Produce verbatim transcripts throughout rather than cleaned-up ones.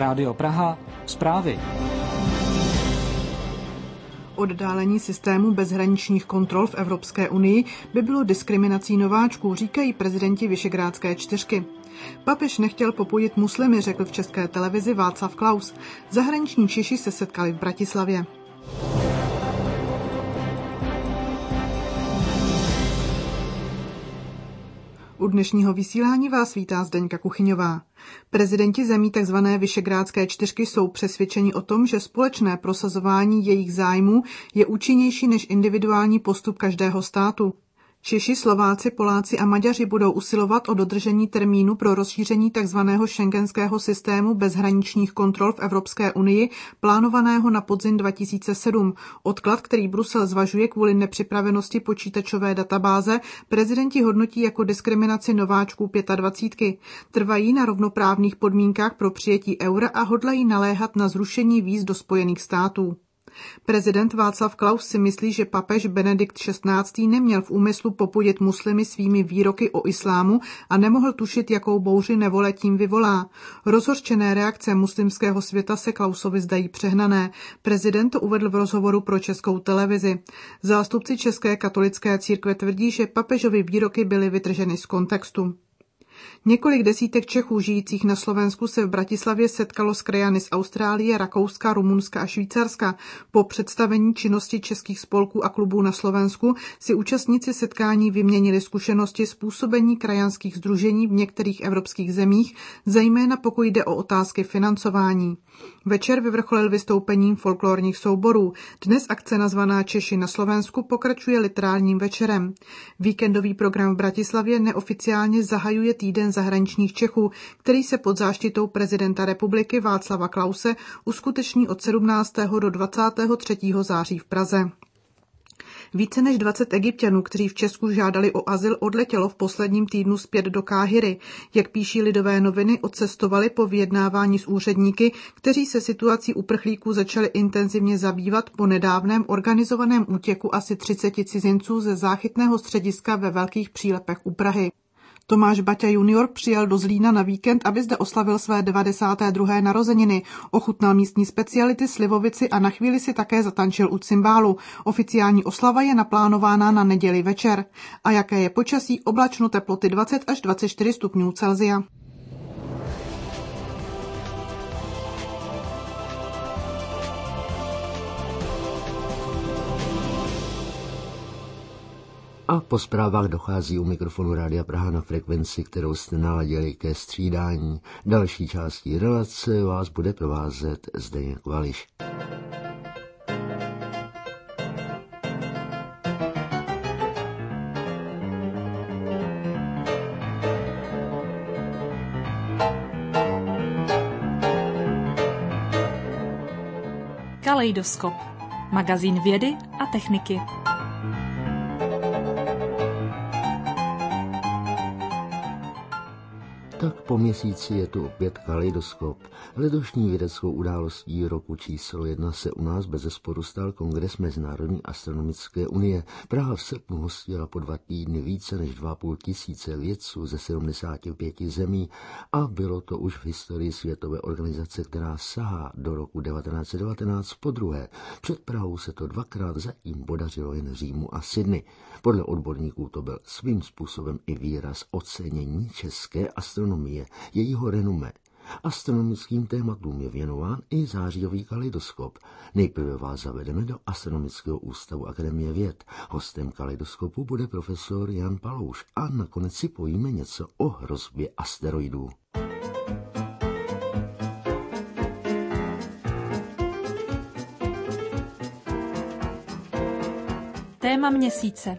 Rádio Praha, zprávy. Oddálení systému bezhraničních kontrol v Evropské unii by bylo diskriminací nováčků, říkají prezidenti Visegrádské čtyřky. Papež nechtěl popudit muslimy, řekl v České televizi Václav Klaus. Zahraniční Češi se setkali v Bratislavě. U dnešního vysílání vás vítá Zdeňka Kuchyňová. Prezidenti zemí tzv. Visegrádské čtyřky jsou přesvědčeni o tom, že společné prosazování jejich zájmů je účinnější než individuální postup každého státu. Češi, Slováci, Poláci a Maďaři budou usilovat o dodržení termínu pro rozšíření tzv. Schengenského systému bezhraničních kontrol v Evropské unii, plánovaného na podzim dva tisíce sedm. Odklad, který Brusel zvažuje kvůli nepřipravenosti počítačové databáze, prezidenti hodnotí jako diskriminaci nováčků dvacítky. Trvají na rovnoprávných podmínkách pro přijetí eura a hodlají naléhat na zrušení víz do Spojených států. Prezident Václav Klaus si myslí, že papež Benedikt šestnáctý neměl v úmyslu popudit muslimy svými výroky o islámu a nemohl tušit, jakou bouři nevole tím vyvolá. Rozhořčené reakce muslimského světa se Klausovi zdají přehnané. Prezident to uvedl v rozhovoru pro Českou televizi. Zástupci České katolické církve tvrdí, že papežovy výroky byly vytrženy z kontextu. Několik desítek Čechů žijících na Slovensku se v Bratislavě setkalo s krajany z Austrálie, Rakouska, Rumunska a Švýcarska. Po představení činnosti českých spolků a klubů na Slovensku si účastníci setkání vyměnili zkušenosti z působení krajanských sdružení v některých evropských zemích, zejména pokud jde o otázky financování. Večer vyvrcholil vystoupením folklorních souborů. Dnes akce nazvaná Češi na Slovensku pokračuje literárním večerem. Víkendový program v Bratislavě neoficiálně zahajuje týden zahraničních Čechů, který se pod záštitou prezidenta republiky Václava Klause uskuteční od sedmnáctého do dvacátého třetího září v Praze. Více než dvacet Egypťanů, kteří v Česku žádali o azyl, odletělo v posledním týdnu zpět do Káhiry. Jak píší Lidové noviny, odcestovali po vyjednávání s úředníky, kteří se situací uprchlíků začali intenzivně zabývat po nedávném organizovaném útěku asi třiceti cizinců ze záchytného střediska ve Velkých Přílepech u Prahy. Tomáš Baťa junior přijel do Zlína na víkend, aby zde oslavil své devadesáté druhé narozeniny. Ochutnal místní speciality, slivovici a na chvíli si také zatančil u cymbálu. Oficiální oslava je naplánována na neděli večer. A jaké je počasí? Oblačno, teploty dvacet až dvacet čtyři stupňů Celsia. A po zprávách dochází u mikrofonu Rádia Praha na frekvenci, kterou jste naladili ke střídání. Další částí relace vás bude provázet Zdeněk Vališ. Kaleidoskop. Magazín vědy a techniky. Tak po měsíci je tu opět Kaleidoskop. Letošní vědeckou událostí roku číslo jedna se u nás bezesporu stal Kongres Mezinárodní astronomické unie. Praha v srpnu hostila po dva týdny více než dva a půl tisíce vědců ze sedmdesáti pěti zemí a bylo to už v historii světové organizace, která sahá do roku devatenáct set devatenáct podruhé. Před Prahou se to dvakrát zatím podařilo jen Římu a Sydney. Podle odborníků to byl svým způsobem i výraz ocenění české astronomie, jejího renomé. Astronomickým tématům je věnován i zářijový Kaleidoskop. Nejprve vás zavedeme do Astronomického ústavu Akademie věd. Hostem Kaleidoskopu bude profesor Jan Palouš a nakonec si povíme něco o hrozbě asteroidů. Téma měsíce.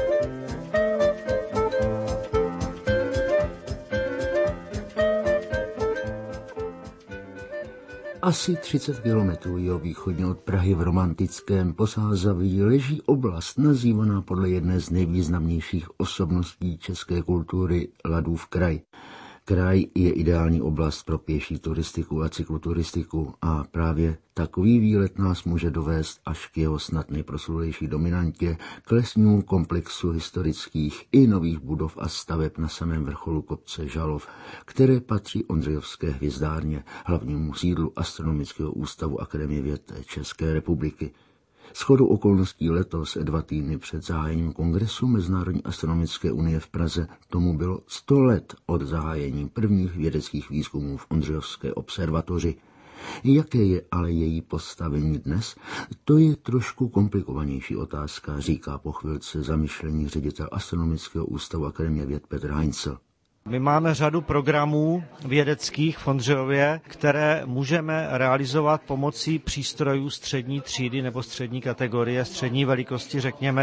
Asi třicet kilometrů jihovýchodně od Prahy v romantickém Posázaví leží oblast nazývaná podle jedné z nejvýznamnějších osobností české kultury Ladův kraj. Kraj je ideální oblast pro pěší turistiku a cykloturistiku a právě takový výlet nás může dovést až k jeho snad nejproslulejší dominantě, k lesnímu komplexu historických i nových budov a staveb na samém vrcholu kopce Žalov, které patří Ondřejovské hvězdárně, hlavnímu sídlu Astronomického ústavu Akademie věd České republiky. Shodou okolností letos, dva týdny před zahájením kongresu Mezinárodní astronomické unie v Praze, tomu bylo sto let od zahájení prvních vědeckých výzkumů v Ondřejovské observatoři. Jaké je ale její postavení dnes? To je trošku komplikovanější otázka, říká po chvilce zamyšlení ředitel Astronomického ústavu Akademie věd Petr Heinzel. My máme řadu programů vědeckých v Ondřejově, které můžeme realizovat pomocí přístrojů střední třídy nebo střední kategorie, střední velikosti, řekněme.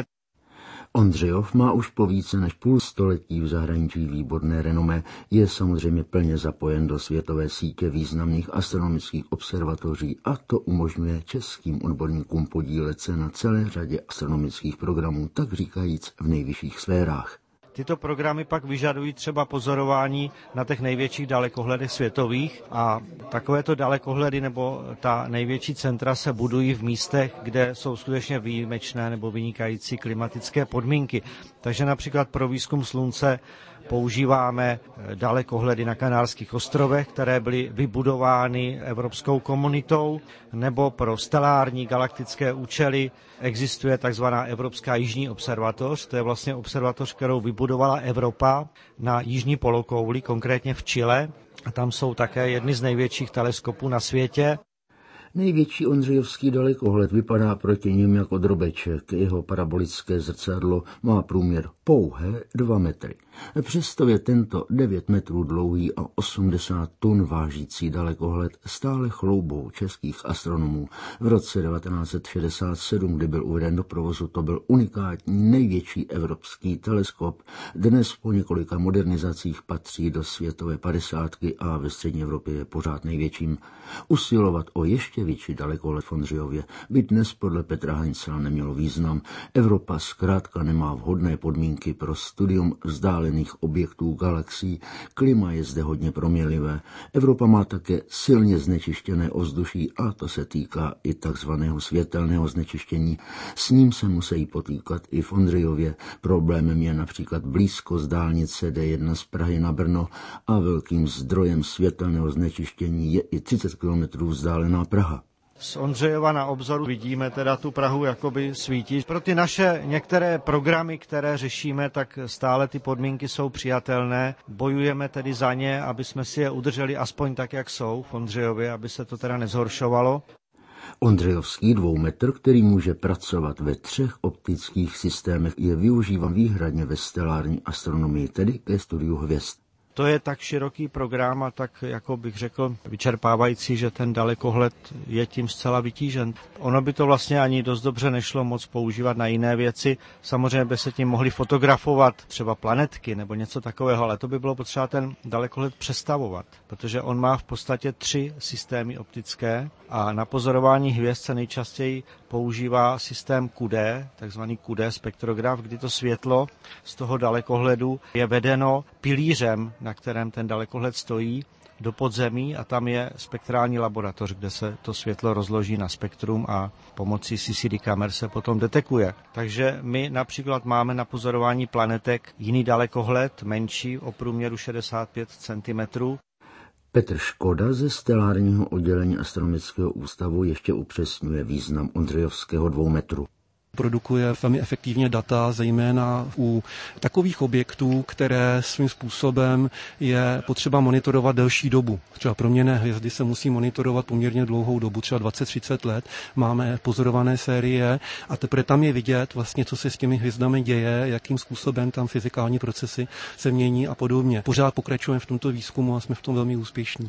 Ondřejov má už po více než půl století v zahraničí výborné renomé, je samozřejmě plně zapojen do světové sítě významných astronomických observatoří a to umožňuje českým odborníkům podílet se na celé řadě astronomických programů, tak říkajíc v nejvyšších sférách. Tyto programy pak vyžadují třeba pozorování na těch největších dalekohledech světových a takovéto dalekohledy nebo ta největší centra se budují v místech, kde jsou skutečně výjimečné nebo vynikající klimatické podmínky. Takže například pro výzkum Slunce používáme dalekohledy na Kanárských ostrovech, které byly vybudovány evropskou komunitou, nebo pro stelární galaktické účely existuje takzvaná Evropská jižní observatoř, to je vlastně observatoř, kterou vybudovala Evropa na jižní polokouli, konkrétně v Chile. A tam jsou také jedny z největších teleskopů na světě. Největší ondřejovský dalekohled vypadá proti nim jako drobeček. Jeho parabolické zrcadlo má průměr pouhé dva metry. Přesto je tento devět metrů dlouhý a osmdesát tun vážící dalekohled stále chloubou českých astronomů. V roce devatenáct set šedesát sedm, kdy byl uveden do provozu, to byl unikátní největší evropský teleskop. Dnes po několika modernizacích patří do světové padesátky a ve střední Evropě je pořád největším. Usilovat o ještě větší dalekohled v Ondřejově by dnes podle Petra Heinzela nemělo význam. Evropa zkrátka nemá vhodné podmínky pro studium vzdálených objektů galaxií, klima je zde hodně proměnlivé. Evropa má také silně znečištěné ovzduší a to se týká i takzvaného světelného znečištění. S ním se musí potýkat i v Ondřejově. Problémem je například blízkost dálnice D jedna z Prahy na Brno a velkým zdrojem světelného znečištění je i třicet kilometrů vzdálená Praha. Z Ondřejova na obzoru vidíme teda tu Prahu jakoby svítí. Pro ty naše některé programy, které řešíme, tak stále ty podmínky jsou přijatelné. Bojujeme tedy za ně, aby jsme si je udrželi aspoň tak, jak jsou v Ondřejově, aby se to teda nezhoršovalo. Ondřejovský dvoumetr, který může pracovat ve třech optických systémech, je využíván výhradně ve stelární astronomii, tedy ke studiu hvězd. To je tak široký program a tak, jako bych řekl, vyčerpávající, že ten dalekohled je tím zcela vytížen. Ono by to vlastně ani dost dobře nešlo moc používat na jiné věci. Samozřejmě by se tím mohli fotografovat třeba planetky nebo něco takového, ale to by bylo potřeba ten dalekohled přestavovat, protože on má v podstatě tři systémy optické a na pozorování hvězd se nejčastěji používá systém Q D, takzvaný Q D spektrograf, kdy to světlo z toho dalekohledu je vedeno pilířem, na kterém ten dalekohled stojí, do podzemí a tam je spektrální laboratoř, kde se to světlo rozloží na spektrum a pomocí C C D kamer se potom detekuje. Takže my například máme na pozorování planetek jiný dalekohled, menší, o průměru šedesát pět centimetrů. Petr Škoda ze stelárního oddělení Astronomického ústavu ještě upřesňuje význam ondřejovského dvoumetru. Produkuje velmi efektivně data, zejména u takových objektů, které svým způsobem je potřeba monitorovat delší dobu. Třeba proměnné hvězdy se musí monitorovat poměrně dlouhou dobu, třeba dvacet třicet let. Máme pozorované série a teprve tam je vidět vlastně, co se s těmi hvězdami děje, jakým způsobem tam fyzikální procesy se mění a podobně. Pořád pokračujeme v tomto výzkumu a jsme v tom velmi úspěšní.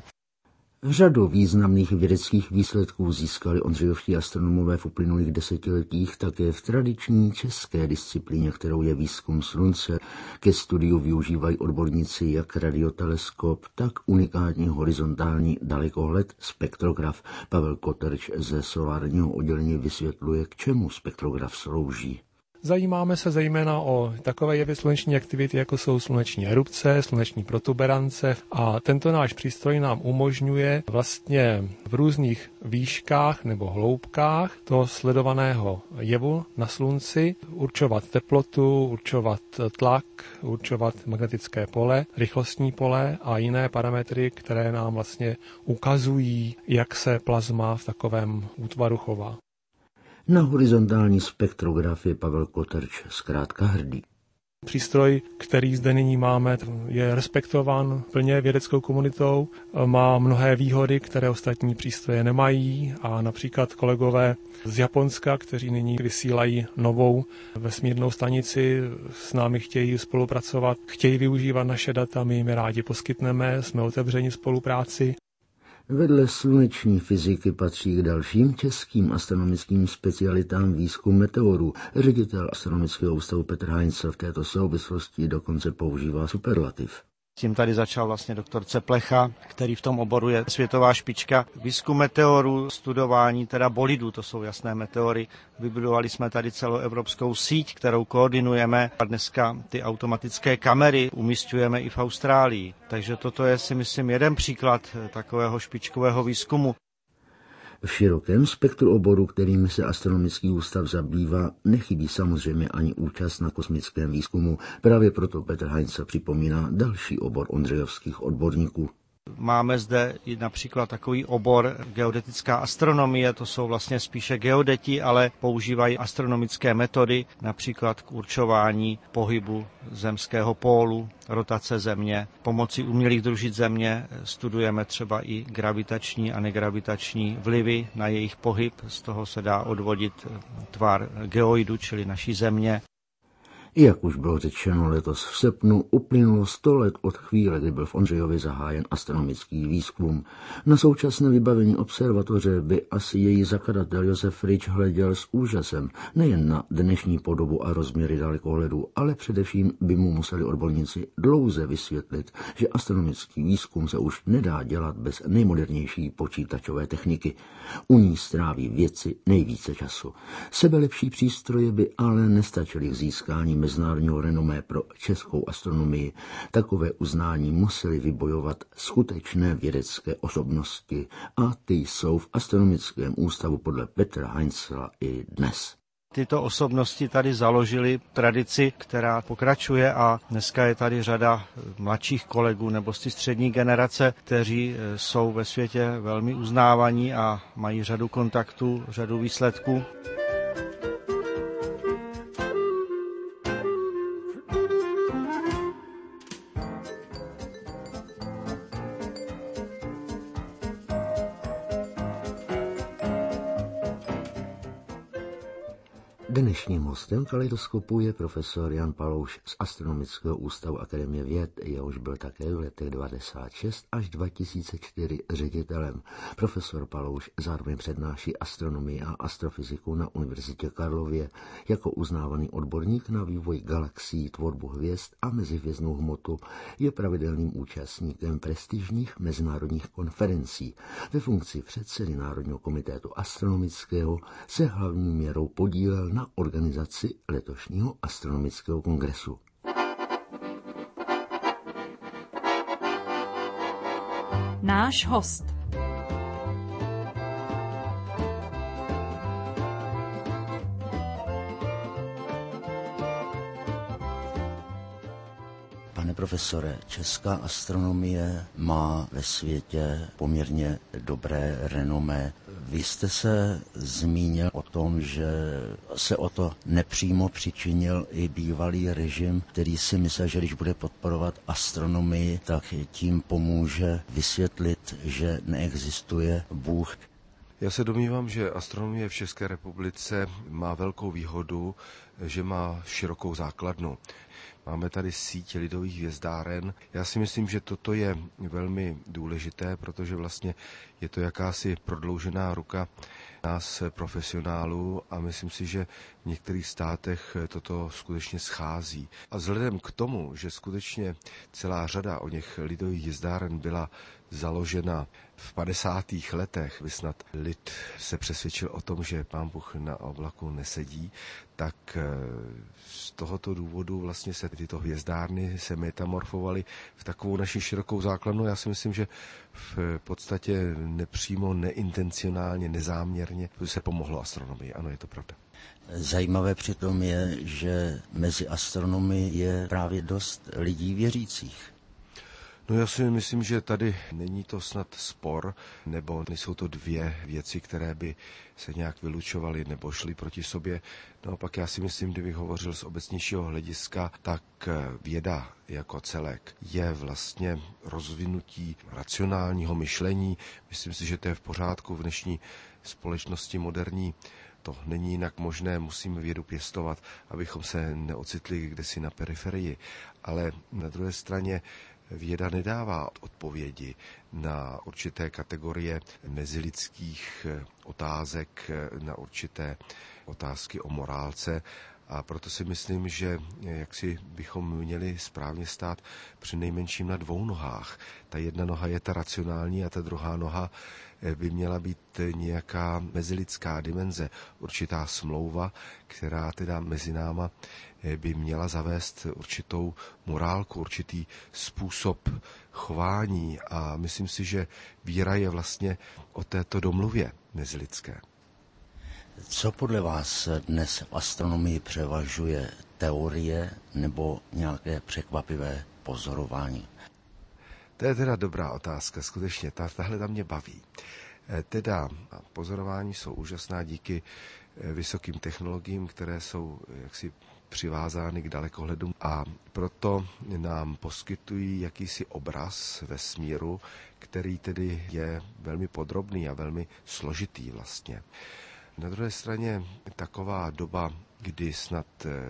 Řadu významných vědeckých výsledků získali ondřejovští astronomové v uplynulých desetiletích také v tradiční české disciplíně, kterou je výzkum Slunce. Ke studiu využívají odborníci jak radioteleskop, tak unikátní horizontální dalekohled spektrograf. Pavel Koterč ze solárního oddělení vysvětluje, k čemu spektrograf slouží. Zajímáme se zejména o takové jevy sluneční aktivity, jako jsou sluneční erupce, sluneční protuberance a tento náš přístroj nám umožňuje vlastně v různých výškách nebo hloubkách toho sledovaného jevu na slunci určovat teplotu, určovat tlak, určovat magnetické pole, rychlostní pole a jiné parametry, které nám vlastně ukazují, jak se plazma v takovém útvaru chová. Na horizontální spektrograf je Pavel Koterč zkrátka hrdý. Přístroj, který zde nyní máme, je respektován plně vědeckou komunitou, má mnohé výhody, které ostatní přístroje nemají a například kolegové z Japonska, kteří nyní vysílají novou vesmírnou stanici, s námi chtějí spolupracovat, chtějí využívat naše data, my jim rádi poskytneme, jsme otevřeni spolupráci. Vedle sluneční fyziky patří k dalším českým astronomickým specialitám výzkum meteorů. Ředitel Astronomického ústavu Petr Heinzel v této souvislosti dokonce používá superlativ. Tím tady začal vlastně doktor Ceplecha, který v tom oboru je světová špička. Výzkum meteorů, studování teda bolidů, to jsou jasné meteory. Vybudovali jsme tady celoevropskou síť, kterou koordinujeme a dneska ty automatické kamery umísťujeme i v Austrálii. Takže toto je, si myslím, jeden příklad takového špičkového výzkumu. V širokém spektru oboru, kterým se Astronomický ústav zabývá, nechybí samozřejmě ani účast na kosmickém výzkumu. Právě proto Petr Heinzel připomíná další obor ondřejovských odborníků. Máme zde i například takový obor geodetická astronomie, to jsou vlastně spíše geodeti, ale používají astronomické metody, například k určování pohybu zemského pólu, rotace Země. Pomocí umělých družit Země studujeme třeba i gravitační a negravitační vlivy na jejich pohyb, z toho se dá odvodit tvar geoidu, čili naší Země. Jak už bylo řečeno, letos v srpnu uplynulo sto let od chvíle, kdy byl v Ondřejově zahájen astronomický výzkum. Na současné vybavení observatoře by asi její zakladatel Josef Frič hleděl s úžasem nejen na dnešní podobu a rozměry dalekohledu, ale především by mu museli odborníci dlouze vysvětlit, že astronomický výzkum se už nedá dělat bez nejmodernější počítačové techniky. U ní stráví vědci nejvíce času. Sebelepší přístroje by ale nestačily k získání mezinárodního renomé pro českou astronomii. Takové uznání museli vybojovat skutečné vědecké osobnosti a ty jsou v Astronomickém ústavu podle Petra Heinzela i dnes. Tyto osobnosti tady založily tradici, která pokračuje a dneska je tady řada mladších kolegů nebo z té střední generace, kteří jsou ve světě velmi uznávaní a mají řadu kontaktů, řadu výsledků. Dnešním hostem Kaleidoskopu je profesor Jan Palouš z Astronomického ústavu Akademie věd, jehož byl také v letech devadesát šest až dva tisíce čtyři ředitelem. Profesor Palouš zároveň přednáší astronomii a astrofyziku na Univerzitě Karlově. Jako uznávaný odborník na vývoj galaxií, tvorbu hvězd a mezihvězdnou hmotu je pravidelným účastníkem prestižních mezinárodních konferencí. Ve funkci předsedy Národního komitetu astronomického se hlavní měrou podílel na organizaci letošního astronomického kongresu. Náš host. Pane profesore, česká astronomie má ve světě poměrně dobré renomé. Vy jste se zmínil o tom, že se o to nepřímo přičinil i bývalý režim, který si myslel, že když bude podporovat astronomii, tak tím pomůže vysvětlit, že neexistuje Bůh. Já se domnívám, že astronomie v České republice má velkou výhodu, že má širokou základnu. Máme tady síť lidových hvězdáren. Já si myslím, že toto je velmi důležité, protože vlastně je to jakási prodloužená ruka nás profesionálů a myslím si, že v některých státech toto skutečně schází. A vzhledem k tomu, že skutečně celá řada o něch lidových hvězdáren byla založena v padesátých letech, snad lid se přesvědčil o tom, že Pán Bůh na oblaku nesedí, tak z tohoto důvodu vlastně se tyto hvězdárny se metamorfovaly v takovou naši širokou základnu. Já si myslím, že v podstatě nepřímo, neintencionálně, nezáměrně se pomohlo astronomii. Ano, je to pravda. Zajímavé přitom je, že mezi astronomy je právě dost lidí věřících. No já si myslím, že tady není to snad spor, nebo nejsou to dvě věci, které by se nějak vylučovaly nebo šly proti sobě. No pak já si myslím, kdybych hovořil z obecnějšího hlediska, tak věda jako celek je vlastně rozvinutí racionálního myšlení. Myslím si, že to je v pořádku v dnešní společnosti moderní. To není jinak možné, musíme vědu pěstovat, abychom se neocitli kdesi na periferii. Ale na druhé straně věda nedává odpovědi na určité kategorie mezilidských otázek, na určité otázky o morálce. A proto si myslím, že jaksi bychom měli správně stát přinejmenším na dvou nohách. Ta jedna noha je ta racionální a ta druhá noha by měla být nějaká mezilidská dimenze, určitá smlouva, která teda mezi náma by měla zavést určitou morálku, určitý způsob chování. A myslím si, že víra je vlastně o této domluvě mezilidské. Co podle vás dnes v astronomii převažuje, teorie nebo nějaké překvapivé pozorování? To je teda dobrá otázka, skutečně, ta, tahle ta mě baví. Teda pozorování jsou úžasná díky vysokým technologiím, které jsou jaksi přivázány k dalekohledům a proto nám poskytují jakýsi obraz vesmíru, který tedy je velmi podrobný a velmi složitý vlastně. Na druhé straně taková doba, kdy snad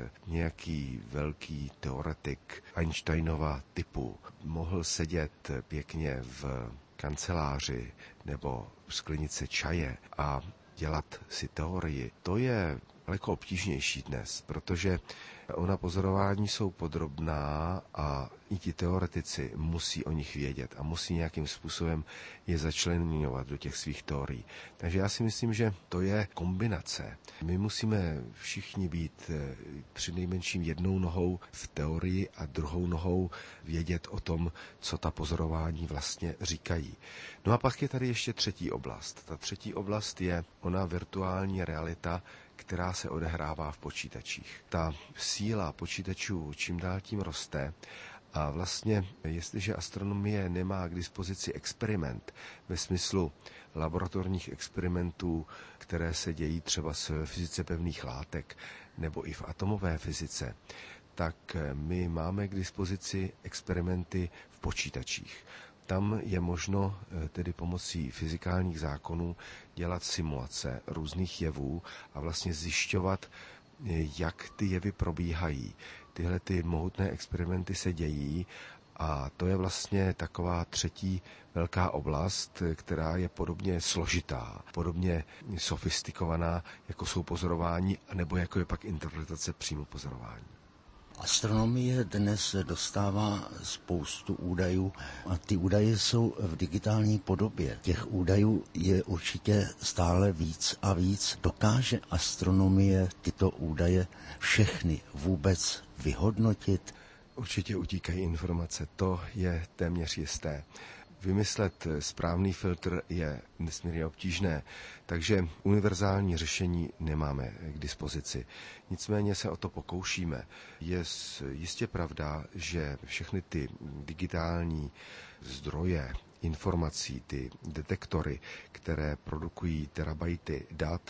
nějaký velký teoretik Einsteinova typu mohl sedět pěkně v kanceláři nebo v sklenici čaje a dělat si teorii, to je daleko obtížnější dnes, protože ona pozorování jsou podrobná a i ti teoretici musí o nich vědět a musí nějakým způsobem je začleňovat do těch svých teorií. Takže já si myslím, že to je kombinace. My musíme všichni být přinejmenším jednou nohou v teorii a druhou nohou vědět o tom, co ta pozorování vlastně říkají. No a pak je tady ještě třetí oblast. Ta třetí oblast je ona virtuální realita, která se odehrává v počítačích. Ta síla počítačů čím dál tím roste a vlastně, jestliže astronomie nemá k dispozici experiment ve smyslu laboratorních experimentů, které se dějí třeba v fyzice pevných látek nebo i v atomové fyzice, tak my máme k dispozici experimenty v počítačích. Tam je možno tedy pomocí fyzikálních zákonů dělat simulace různých jevů a vlastně zjišťovat, jak ty jevy probíhají. Tyhle ty mohutné experimenty se dějí a to je vlastně taková třetí velká oblast, která je podobně složitá, podobně sofistikovaná, jako jsou pozorování, nebo jako je pak interpretace přímo pozorování. Astronomie dnes dostává spoustu údajů a ty údaje jsou v digitální podobě. Těch údajů je určitě stále víc a víc. Dokáže astronomie tyto údaje všechny vůbec vyhodnotit? Určitě utíkají informace, to je téměř jisté. Vymyslet správný filtr je nesmírně obtížné, takže univerzální řešení nemáme k dispozici. Nicméně se o to pokoušíme. Je jistě pravda, že všechny ty digitální zdroje informací, ty detektory, které produkují terabajty dat,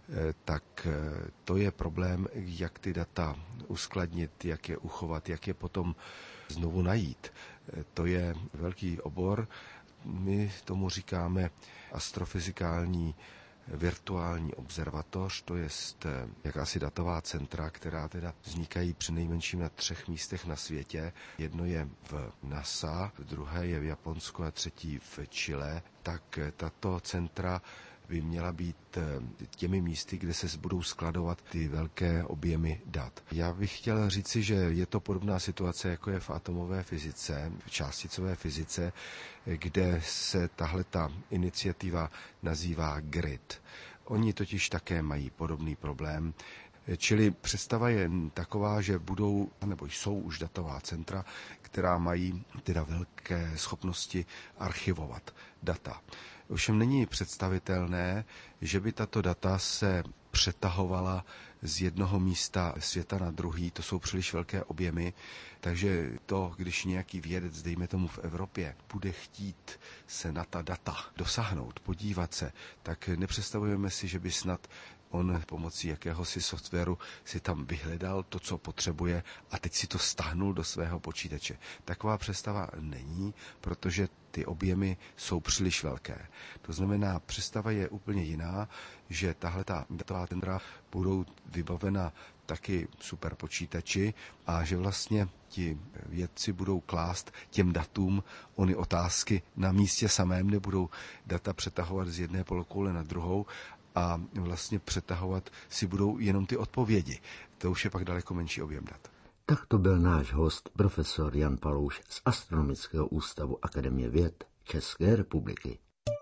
tak to je problém, jak ty data uskladnit, jak je uchovat, jak je potom znovu najít. To je velký obor. My tomu říkáme astrofyzikální virtuální observatoř, to je jakási datová centra, která teda vznikají přinejmenším na třech místech na světě. Jedno je v NASA, druhé je v Japonsku a třetí v Chile. Tak tato centra by měla být těmi místy, kde se budou skladovat ty velké objemy dat. Já bych chtěl říci, že je to podobná situace, jako je v atomové fyzice, v částicové fyzice, kde se tahleta iniciativa nazývá GRID. Oni totiž také mají podobný problém. Čili představa je taková, že budou, nebo jsou už datová centra, která mají teda velké schopnosti archivovat data. Ovšem není představitelné, že by tato data se přetahovala z jednoho místa světa na druhý, to jsou příliš velké objemy, takže to, když nějaký vědec, dejme tomu v Evropě, bude chtít se na ta data dosáhnout, podívat se, tak nepředstavujeme si, že by snad on pomocí jakéhosi softwaru si tam vyhledal to, co potřebuje a teď si to stáhnul do svého počítače. Taková představa není, protože ty objemy jsou příliš velké. To znamená, představa je úplně jiná, že tahle ta datová centra budou vybavena taky superpočítači a že vlastně ti vědci budou klást těm datům ony otázky na místě samém, nebudou data přetahovat z jedné polokoule na druhou, a vlastně přetahovat si budou jenom ty odpovědi. To už je pak daleko menší objem dat. Tak to byl náš host, profesor Jan Palouš z Astronomického ústavu Akademie věd České republiky.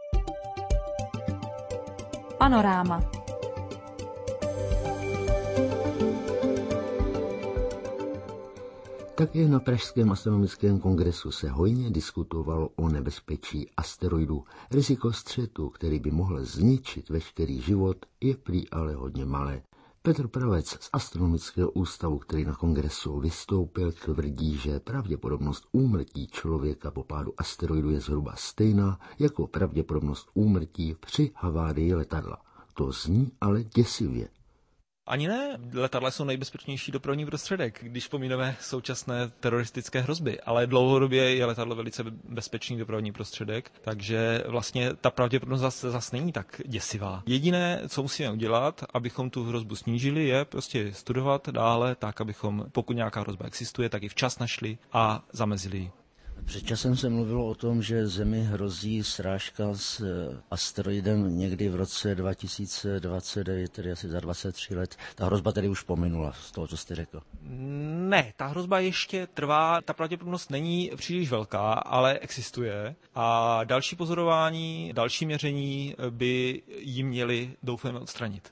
Panoráma. Také na Pražském astronomickém kongresu se hojně diskutovalo o nebezpečí asteroidu. Riziko střetu, který by mohl zničit veškerý život, je prý ale hodně malé. Petr Pravec z Astronomického ústavu, který na kongresu vystoupil, tvrdí, že pravděpodobnost úmrtí člověka po pádu asteroidu je zhruba stejná jako pravděpodobnost úmrtí při havárii letadla. To zní ale děsivě. Ani ne, letadla jsou nejbezpečnější dopravní prostředek, když pomínáme současné teroristické hrozby, ale dlouhodobě je letadlo velice bezpečný dopravní prostředek, takže vlastně ta pravděpodobnost zase, zase není tak děsivá. Jediné, co musíme udělat, abychom tu hrozbu snížili, je prostě studovat dále tak, abychom, pokud nějaká hrozba existuje, tak ji včas našli a zamezili ji. Před časem se mluvilo o tom, že Zemi hrozí srážka s asteroidem někdy v roce dva tisíce dvacet devět, tedy asi za dvacet tři let. Ta hrozba tedy už pominula z toho, co jste řekl. Ne, ta hrozba ještě trvá, ta pravděpodobnost není příliš velká, ale existuje a další pozorování, další měření by ji měli, doufujeme, odstranit.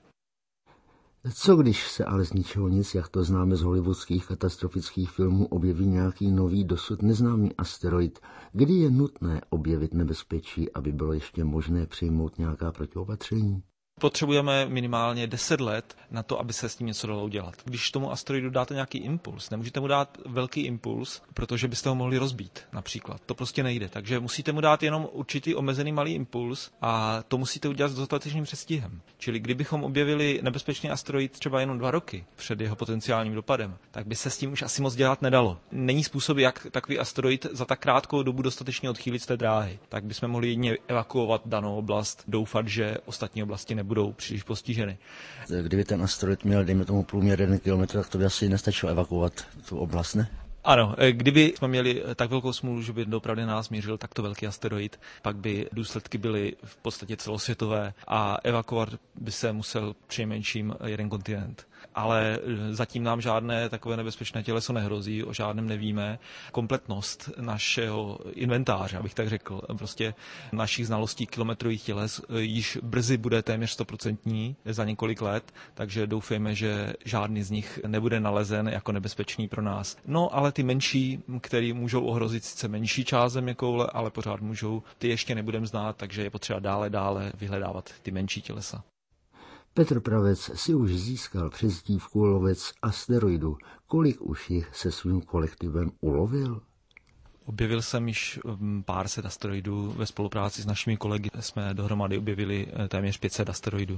Co když se ale z ničeho nic, jak to známe z hollywoodských katastrofických filmů, objeví nějaký nový, dosud neznámý asteroid, kdy je nutné objevit nebezpečí, aby bylo ještě možné přijmout nějaká protiopatření? Potřebujeme minimálně deset let na to, aby se s tím něco dalo udělat. Když tomu asteroidu dáte nějaký impuls, nemůžete mu dát velký impuls, protože byste ho mohli rozbít například. To prostě nejde. Takže musíte mu dát jenom určitý omezený malý impuls a to musíte udělat s dostatečným předstihem. Čili kdybychom objevili nebezpečný asteroid třeba jenom dva roky před jeho potenciálním dopadem, tak by se s tím už asi moc dělat nedalo. Není způsob, jak takový asteroid za tak krátkou dobu dostatečně odchýlit z té dráhy. Tak bychom mohli jedině evakuovat danou oblast, doufat, že ostatní oblasti nebudou budou příliš postiženy. Kdyby ten asteroid měl, dejme tomu průměr jeden kilometr, tak to by asi nestačilo evakuovat tu oblast, ne? Ano, kdyby jsme měli tak velkou smůlu, že by doopravdy nás mířil takto velký asteroid, pak by důsledky byly v podstatě celosvětové a evakuovat by se musel přinejmenším jeden kontinent. Ale zatím nám žádné takové nebezpečné těleso nehrozí, o žádném nevíme. Kompletnost našeho inventáře, abych tak řekl, prostě našich znalostí kilometrových těles již brzy bude téměř stoprocentní za několik let, takže doufejme, že žádný z nich nebude nalezen jako nebezpečný pro nás. No, ale ty menší, který můžou ohrozit sice menší část zeměkoule, ale pořád můžou, ty ještě nebudeme znát, takže je potřeba dále, dále vyhledávat ty menší tělesa. Petr Pravec si už získal přezdívku lovec asteroidu. Kolik už jich se svým kolektivem ulovil? Objevil jsem již pár set asteroidů. Ve spolupráci s našimi kolegy jsme dohromady objevili téměř pět set asteroidů.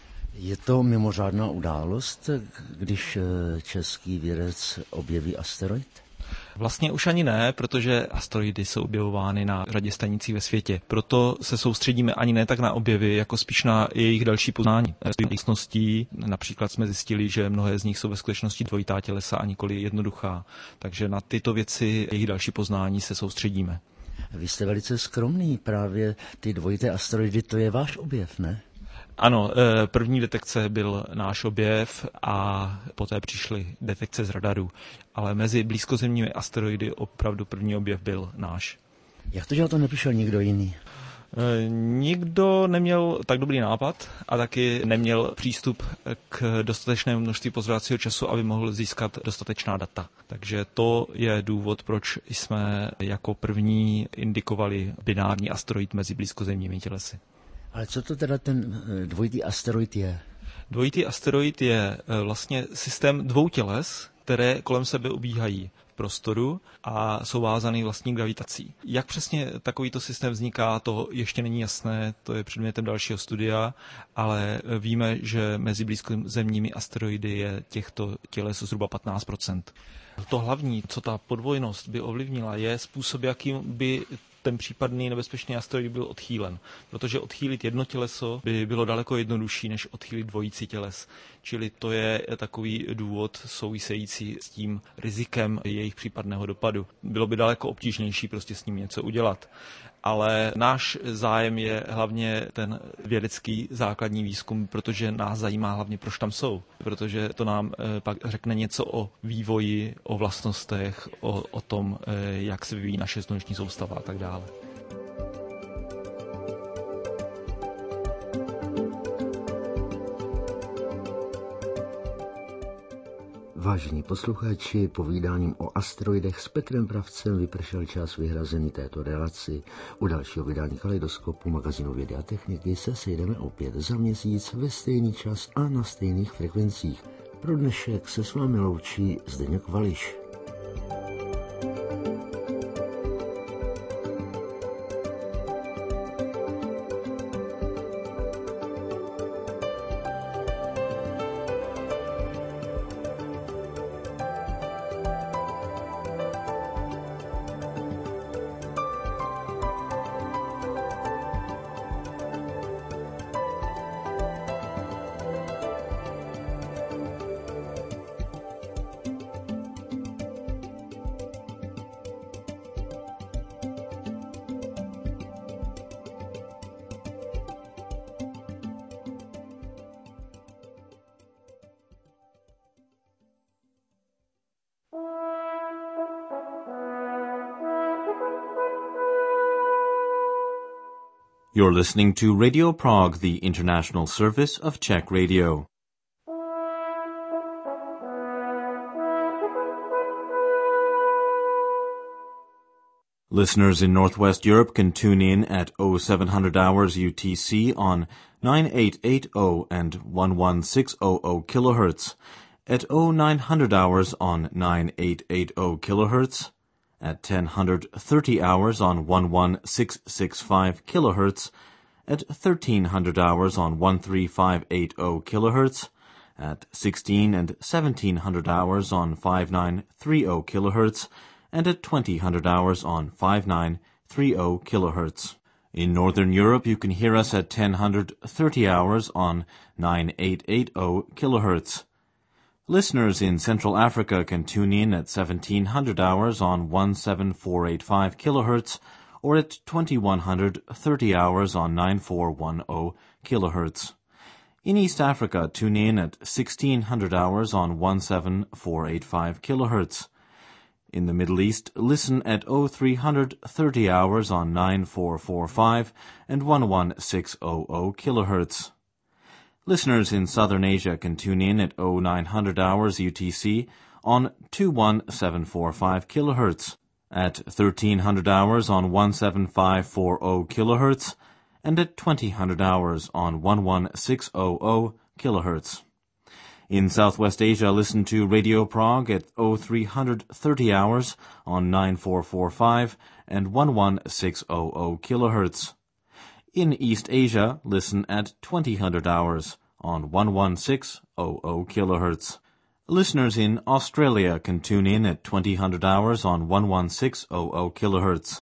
Je to mimořádná událost, když český vědec objeví asteroid? Vlastně už ani ne, protože asteroidy jsou objevovány na řadě stanicí ve světě. Proto se soustředíme ani ne tak na objevy, jako spíš na jejich další poznání. Vlastností například jsme zjistili, že mnohé z nich jsou ve skutečnosti dvojitá tělesa a nikoli jednoduchá. Takže na tyto věci, jejich další poznání se soustředíme. Vy jste velice skromný, právě ty dvojité asteroidy, to je váš objev, ne? Ano, první detekce byl náš objev a poté přišly detekce z radaru, ale mezi blízkozemními asteroidy opravdu první objev byl náš. Jak to, že o to nepřišel nikdo jiný? Nikdo neměl tak dobrý nápad a taky neměl přístup k dostatečnému množství pozorovacího času, aby mohl získat dostatečná data. Takže to je důvod, proč jsme jako první indikovali binární asteroid mezi blízkozemními tělesy. Ale co to teda ten dvojitý asteroid je? Dvojitý asteroid je vlastně systém dvou těles, které kolem sebe obíhají v prostoru a jsou vázaný vlastní gravitací. Jak přesně takovýto systém vzniká, to ještě není jasné, to je předmětem dalšího studia, ale víme, že mezi blízkozemními asteroidy je těchto těles zhruba patnáct procent. To hlavní, co ta podvojnost by ovlivnila, je způsob, jakým by ten případný nebezpečný asteroid byl odchýlen. Protože odchýlit jedno těleso by bylo daleko jednodušší, než odchýlit dvojici těles. Čili to je takový důvod související s tím rizikem jejich případného dopadu. Bylo by daleko obtížnější prostě s ním něco udělat. Ale náš zájem je hlavně ten vědecký základní výzkum, protože nás zajímá hlavně, proč tam jsou. Protože to nám pak řekne něco o vývoji, o vlastnostech, o, o tom, jak se vyvíjí naše sluneční soustava a tak dále. Vážení posluchači, povídáním o asteroidech s Petrem Pravcem vypršel čas vyhrazený této relaci. U dalšího vydání Kaleidoskopu magazínu Vědy a techniky se sejdeme opět za měsíc ve stejný čas a na stejných frekvencích. Pro dnešek se s vámi loučí Zdeněk Vališ. You're listening to Radio Prague, the international service of Czech Radio. Listeners in Northwest Europe can tune in at oh seven hundred hours U T C on nine eight eight zero and eleven six hundred kilohertz, at oh nine hundred hours on nine eight eight zero kilohertz, at ten thirty hours on eleven six six five kilohertz, at thirteen hundred hours on thirteen five eight zero kilohertz, at sixteen and seventeen hundred hours on fifty-nine thirty kilohertz, and at twenty hundred hours on fifty-nine thirty kilohertz. In Northern Europe, you can hear us at ten thirty hours on nine eight eight zero kilohertz. Listeners in Central Africa can tune in at seventeen hundred hours on seventeen four eight five kilohertz, or at twenty-one thirty hours on nine four one zero kilohertz. In East Africa, tune in at sixteen hundred hours on seventeen four eight five kilohertz. In the Middle East, listen at oh three thirty hours on nine four four five and eleven six hundred kilohertz. Listeners in Southern Asia can tune in at oh nine hundred hours U T C on twenty-one seven four five kilohertz, at thirteen hundred hours on seventeen five four zero kilohertz, and at twenty hundred hours on eleven six hundred kilohertz. In Southwest Asia, listen to Radio Prague at oh three thirty hours on nine four four five and eleven six hundred kilohertz. In East Asia, listen at twenty hundred hours on eleven six hundred kilohertz. Listeners in Australia can tune in at twenty hundred hours on eleven six hundred kilohertz.